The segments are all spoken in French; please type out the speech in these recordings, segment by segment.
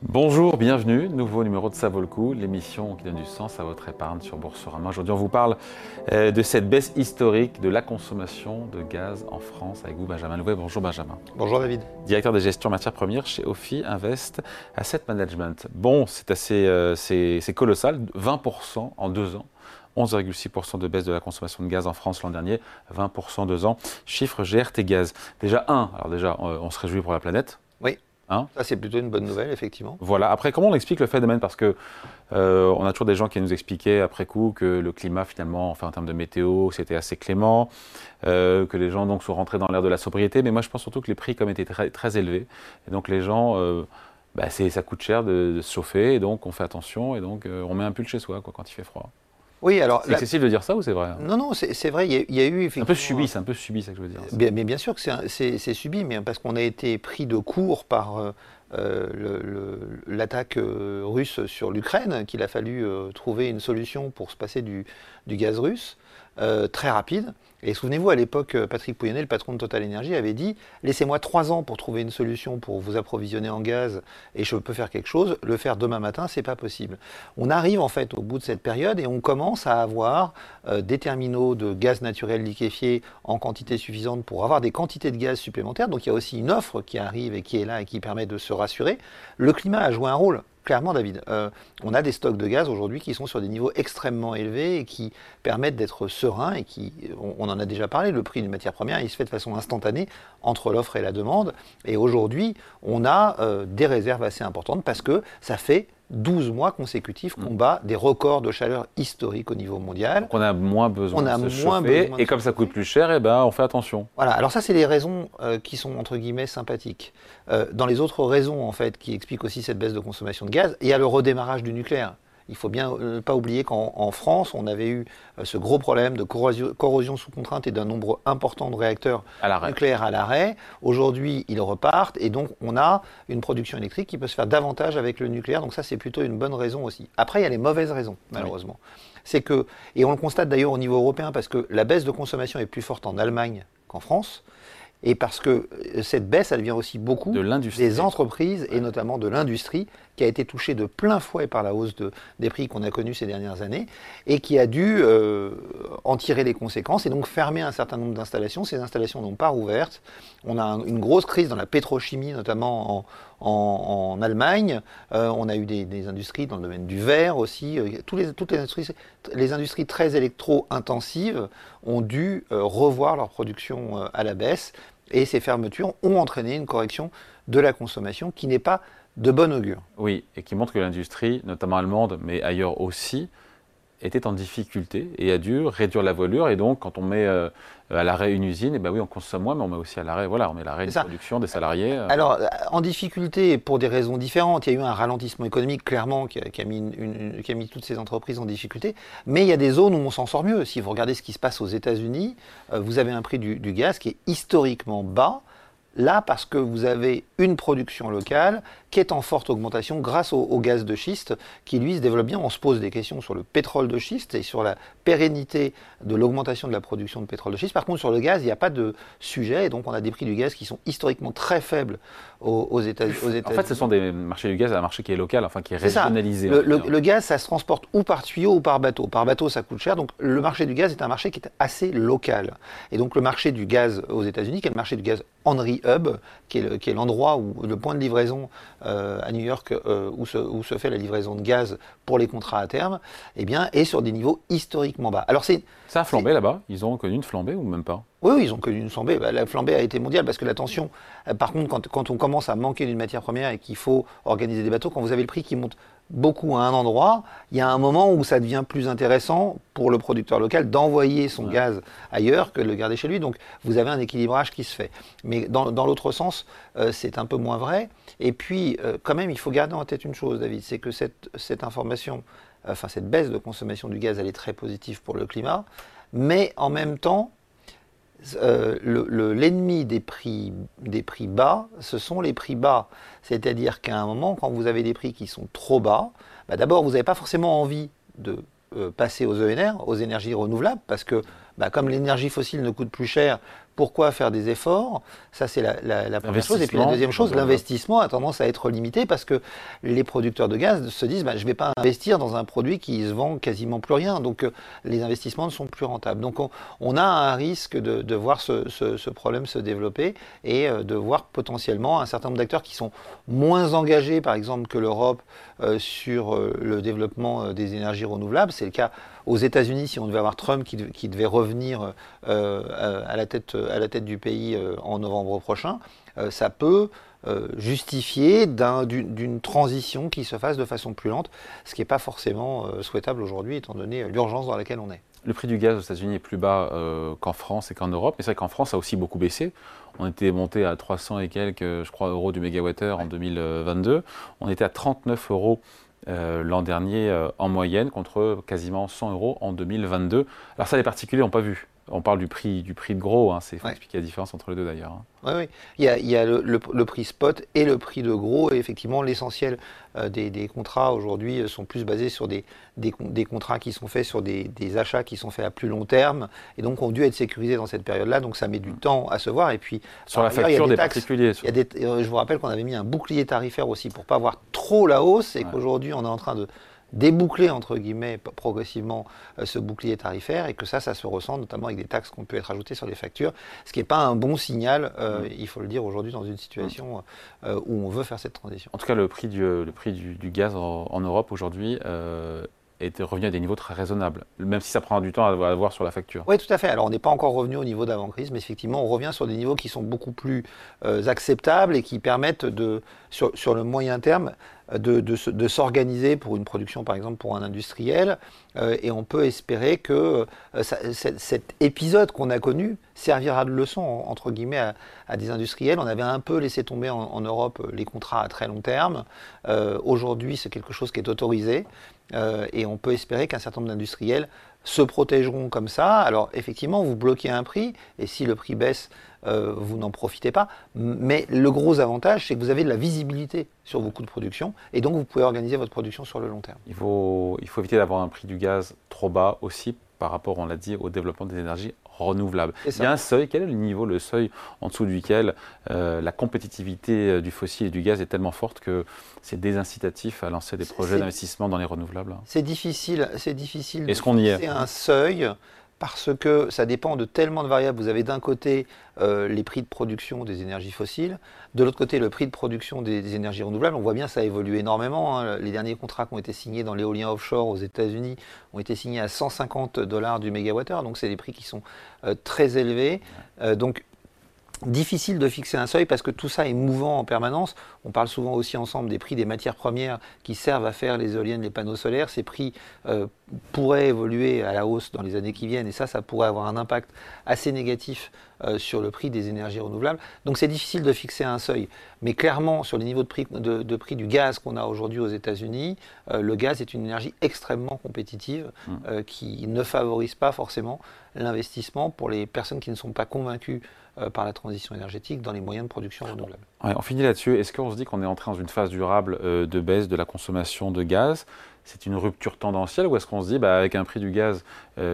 Bonjour, bienvenue, nouveau numéro de Ça vaut le coup, l'émission qui donne du sens à votre épargne sur Boursorama. Aujourd'hui, on vous parle de cette baisse historique de la consommation de gaz en France avec vous, Benjamin Louvet. Bonjour Benjamin. Bonjour David. Directeur des gestions matières premières chez Ophi Invest Asset Management. Bon, c'est colossal, 20% en 2 ans. 11,6% de baisse de la consommation de gaz en France l'an dernier, 20% 2 ans. Chiffre GRT Gaz. Déjà, on se réjouit pour la planète. Oui. Hein, ça, c'est plutôt une bonne nouvelle, effectivement. Voilà. Après, comment on explique le phénomène? Parce que on a toujours des gens qui nous expliquaient après coup que le climat, finalement, enfin en termes de météo, c'était assez clément, que les gens donc sont rentrés dans l'ère de la sobriété. Mais moi, je pense surtout que les prix, comme étaient très, très élevés, et donc les gens, ça coûte cher de se chauffer, et donc on fait attention, et donc on met un pull chez soi quand il fait froid. Oui, alors. C'est excessif de dire ça ou c'est vrai? Non, c'est vrai, il y a eu effectivement. C'est un peu subi, ça que je veux dire. Mais bien sûr que c'est subi, mais parce qu'on a été pris de court par l'attaque russe sur l'Ukraine, qu'il a fallu trouver une solution pour se passer du gaz russe, très rapide. Et souvenez-vous, à l'époque, Patrick Pouyanné, le patron de Total Energy, avait dit « Laissez-moi 3 ans pour trouver une solution pour vous approvisionner en gaz et je peux faire quelque chose. Le faire demain matin, c'est pas possible. » On arrive en fait au bout de cette période et on commence à avoir des terminaux de gaz naturel liquéfié en quantité suffisante pour avoir des quantités de gaz supplémentaires. Donc il y a aussi une offre qui arrive et qui est là et qui permet de se rassurer. Le climat a joué un rôle. Clairement, David, on a des stocks de gaz aujourd'hui qui sont sur des niveaux extrêmement élevés et qui permettent d'être sereins et on en a déjà parlé, le prix d'une matière première, il se fait de façon instantanée entre l'offre et la demande. Et aujourd'hui, on a des réserves assez importantes parce que ça fait 12 mois consécutifs qu'on bat des records de chaleur historiques au niveau mondial. Donc on a moins besoin de se chauffer, et comme ça coûte plus cher, on fait attention. Voilà, alors ça c'est les raisons qui sont entre guillemets sympathiques. Dans les autres raisons en fait qui expliquent aussi cette baisse de consommation de gaz, il y a le redémarrage du nucléaire. Il faut bien pas oublier qu'en France, on avait eu ce gros problème de corrosion sous contrainte et d'un nombre important de réacteurs nucléaires à l'arrêt. Aujourd'hui, ils repartent et donc on a une production électrique qui peut se faire davantage avec le nucléaire. Donc ça, c'est plutôt une bonne raison aussi. Après, il y a les mauvaises raisons, malheureusement. Oui. C'est que, et on le constate d'ailleurs au niveau européen, parce que la baisse de consommation est plus forte en Allemagne qu'en France. Et parce que cette baisse, elle vient aussi beaucoup des entreprises et notamment de l'industrie qui a été touchée de plein fouet par la hausse des prix qu'on a connus ces dernières années et qui a dû en tirer les conséquences et donc fermer un certain nombre d'installations. Ces installations n'ont pas rouvertes. On a une grosse crise dans la pétrochimie, notamment en Allemagne. On a eu des industries dans le domaine du verre aussi. Toutes les industries très électro-intensives ont dû revoir leur production à la baisse. Et ces fermetures ont entraîné une correction de la consommation qui n'est pas de bon augure. Oui, et qui montre que l'industrie, notamment allemande, mais ailleurs aussi, était en difficulté et a dû réduire la voilure. Et donc, quand on met à l'arrêt une usine, oui, on consomme moins, mais on met aussi à l'arrêt, on met à l'arrêt une production des salariés. Alors, en difficulté, pour des raisons différentes, il y a eu un ralentissement économique, clairement, qui a mis toutes ces entreprises en difficulté. Mais il y a des zones où on s'en sort mieux. Si vous regardez ce qui se passe aux États-Unis, vous avez un prix du gaz qui est historiquement bas. Là, parce que vous avez une production locale qui est en forte augmentation grâce au gaz de schiste qui, lui, se développe bien. On se pose des questions sur le pétrole de schiste et sur la pérennité de l'augmentation de la production de pétrole de schiste. Par contre, sur le gaz, il n'y a pas de sujet. Et donc, on a des prix du gaz qui sont historiquement très faibles aux États-Unis. En fait, ce sont des marchés du gaz, un marché qui est local, qui est régionalisé. Le gaz, ça se transporte ou par tuyau ou par bateau. Par bateau, ça coûte cher. Donc, le marché du gaz est un marché qui est assez local. Et donc, le marché du gaz aux États-Unis, qui est le marché du gaz Henry Hub, qui est l'endroit où le point de livraison à New York où se fait la livraison de gaz pour les contrats à terme, est sur des niveaux historiquement bas. Alors ça a flambé là-bas? Ils ont connu une flambée ou même pas? Oui, ils ont connu une flambée. La flambée a été mondiale parce que la tension, par contre, quand on commence à manquer d'une matière première et qu'il faut organiser des bateaux, quand vous avez le prix qui monte beaucoup à un endroit, il y a un moment où ça devient plus intéressant pour le producteur local d'envoyer son gaz ailleurs que de le garder chez lui. Donc vous avez un équilibrage qui se fait. Mais dans l'autre sens, c'est un peu moins vrai. Et puis, quand même, il faut garder en tête une chose, David, c'est que cette information, cette baisse de consommation du gaz, elle est très positive pour le climat. Mais en même temps, l'ennemi des prix bas, ce sont les prix bas. C'est-à-dire qu'à un moment, quand vous avez des prix qui sont trop bas, d'abord, vous n'avez pas forcément envie de passer aux ENR, aux énergies renouvelables, parce que comme l'énergie fossile ne coûte plus cher, Pourquoi faire des efforts? Ça, c'est la première chose. Et puis la deuxième chose, l'investissement a tendance à être limité parce que les producteurs de gaz se disent je ne vais pas investir dans un produit qui se vend quasiment plus rien. Donc les investissements ne sont plus rentables. Donc on a un risque de voir ce problème se développer et de voir potentiellement un certain nombre d'acteurs qui sont moins engagés, par exemple, que l'Europe sur le développement des énergies renouvelables. C'est le cas aux États-Unis, si on devait avoir Trump qui devait revenir à la tête du pays en novembre prochain, ça peut justifier d'une transition qui se fasse de façon plus lente, ce qui n'est pas forcément souhaitable aujourd'hui, étant donné l'urgence dans laquelle on est. Le prix du gaz aux États-Unis est plus bas qu'en France et qu'en Europe, mais c'est vrai qu'en France, ça a aussi beaucoup baissé. On était monté à 300 et quelques, je crois, euros du mégawattheure en 2022. On était à 39 euros l'an dernier en moyenne, contre quasiment 100 euros en 2022. Alors ça, les particuliers n'ont pas vu. On parle du prix de gros, il faut expliquer la différence entre les deux d'ailleurs. Oui. Il y a le prix spot et le prix de gros, et effectivement l'essentiel des contrats aujourd'hui sont plus basés sur des contrats qui sont faits sur des achats qui sont faits à plus long terme, et donc ont dû être sécurisés dans cette période-là, donc ça met du temps à se voir. Et puis sur la facture des particuliers. Je vous rappelle qu'on avait mis un bouclier tarifaire aussi pour pas voir trop la hausse, et qu'aujourd'hui on est en train de déboucler, entre guillemets, progressivement ce bouclier tarifaire, et que ça se ressent notamment avec des taxes qui peut être ajoutées sur les factures, ce qui n'est pas un bon signal, il faut le dire aujourd'hui, dans une situation où on veut faire cette transition. En tout cas, le prix du gaz en Europe aujourd'hui est revenu à des niveaux très raisonnables, même si ça prend du temps à voir sur la facture. Oui, tout à fait. Alors, on n'est pas encore revenu au niveau d'avant-crise, mais effectivement, on revient sur des niveaux qui sont beaucoup plus acceptables et qui permettent, sur le moyen terme, de s'organiser pour une production, par exemple, pour un industriel. Et on peut espérer que cet épisode qu'on a connu servira de leçon, entre guillemets, à des industriels. On avait un peu laissé tomber en Europe les contrats à très long terme. Aujourd'hui, c'est quelque chose qui est autorisé. Et on peut espérer qu'un certain nombre d'industriels se protégeront comme ça. Alors effectivement, vous bloquez un prix, et si le prix baisse, vous n'en profitez pas. Mais le gros avantage, c'est que vous avez de la visibilité sur vos coûts de production, et donc vous pouvez organiser votre production sur le long terme. Il faut éviter d'avoir un prix du gaz trop bas aussi par rapport, on l'a dit, au développement des énergies renouvelables. Il y a un seuil. Quel est le seuil en dessous duquel la compétitivité du fossile et du gaz est tellement forte que c'est désincitatif à lancer des projets d'investissement dans les renouvelables? C'est difficile de fixer un seuil, parce que ça dépend de tellement de variables. Vous avez d'un côté les prix de production des énergies fossiles, de l'autre côté le prix de production des énergies renouvelables. On voit bien ça a évolué énormément. Les derniers contrats qui ont été signés dans l'éolien offshore aux États-Unis ont été signés à $150 du mégawattheure, donc c'est des prix qui sont très élevés. Donc difficile de fixer un seuil parce que tout ça est mouvant en permanence. On parle souvent aussi ensemble des prix des matières premières qui servent à faire les éoliennes, les panneaux solaires. Ces prix pourraient évoluer à la hausse dans les années qui viennent, et ça pourrait avoir un impact assez négatif sur le prix des énergies renouvelables. Donc c'est difficile de fixer un seuil. Mais clairement, sur les niveaux de prix du gaz qu'on a aujourd'hui aux États-Unis, le gaz est une énergie extrêmement compétitive qui ne favorise pas forcément l'investissement pour les personnes qui ne sont pas convaincues par la transition énergétique dans les moyens de production renouvelables. Ouais, on finit là-dessus. Est-ce qu'on se dit qu'on est entré dans une phase durable de baisse de la consommation de gaz? C'est une rupture tendancielle, ou est-ce qu'on se dit, avec un prix du gaz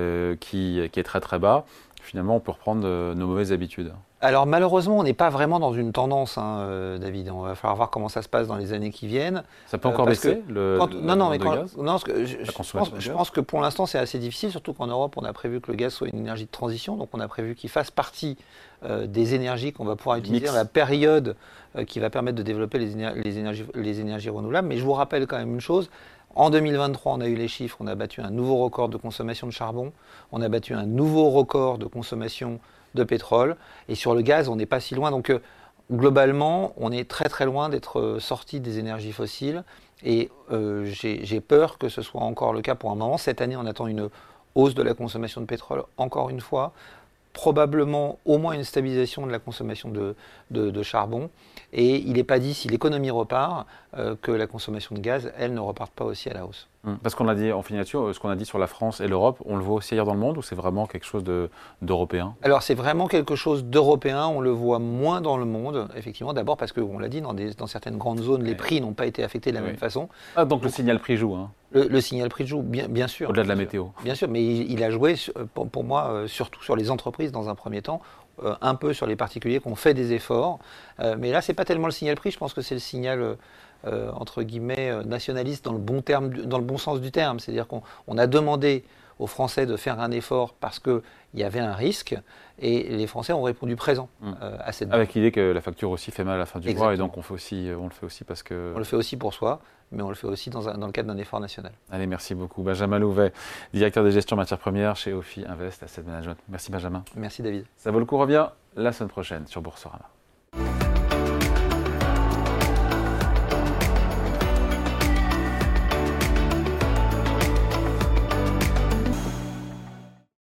qui est très très bas, finalement on peut reprendre nos mauvaises habitudes? Alors malheureusement, on n'est pas vraiment dans une tendance, David. On va falloir voir comment ça se passe dans les années qui viennent. Ça peut encore baisser je pense que pour l'instant c'est assez difficile, surtout qu'en Europe on a prévu que le gaz soit une énergie de transition, donc on a prévu qu'il fasse partie des énergies qu'on va pouvoir utiliser dans la période qui va permettre de développer les énergies renouvelables. Mais je vous rappelle quand même une chose. En 2023, on a eu les chiffres, on a battu un nouveau record de consommation de charbon, on a battu un nouveau record de consommation de pétrole, et sur le gaz, on n'est pas si loin. Donc globalement, on est très très loin d'être sorti des énergies fossiles, et j'ai peur que ce soit encore le cas pour un moment. Cette année, on attend une hausse de la consommation de pétrole, encore une fois, probablement au moins une stabilisation de la consommation de charbon. Et il n'est pas dit, si l'économie repart, que la consommation de gaz, elle, ne reparte pas aussi à la hausse. Parce qu'on a dit, en finissant, ce qu'on a dit sur la France et l'Europe, on le voit aussi ailleurs dans le monde, ou c'est vraiment quelque chose d'européen? Alors c'est vraiment quelque chose d'européen, on le voit moins dans le monde, effectivement, d'abord parce qu'on l'a dit, dans certaines grandes zones, les prix n'ont pas été affectés de la même façon. Ah, donc le signal prix joue, Le signal prix joue, bien sûr. Au-delà de la météo. Bien sûr, mais il a joué, pour moi, surtout sur les entreprises dans un premier temps, un peu sur les particuliers qui ont fait des efforts. Mais là, ce n'est pas tellement le signal prix, je pense que c'est le signal, entre guillemets, nationaliste dans le bon sens du terme. C'est-à-dire qu'on a demandé aux Français de faire un effort parce qu'il y avait un risque, et les Français ont répondu présent à cette demande. Avec l'idée que la facture aussi fait mal à la fin du Exactement. mois, et donc on le fait aussi parce que... On le fait aussi pour soi, mais on le fait aussi dans le cadre d'un effort national. Allez, merci beaucoup. Benjamin Louvet, directeur de gestion matières premières chez Ophi Invest Asset Management. Merci Benjamin. Merci David. Ça vaut le coup, revient la semaine prochaine sur Boursorama.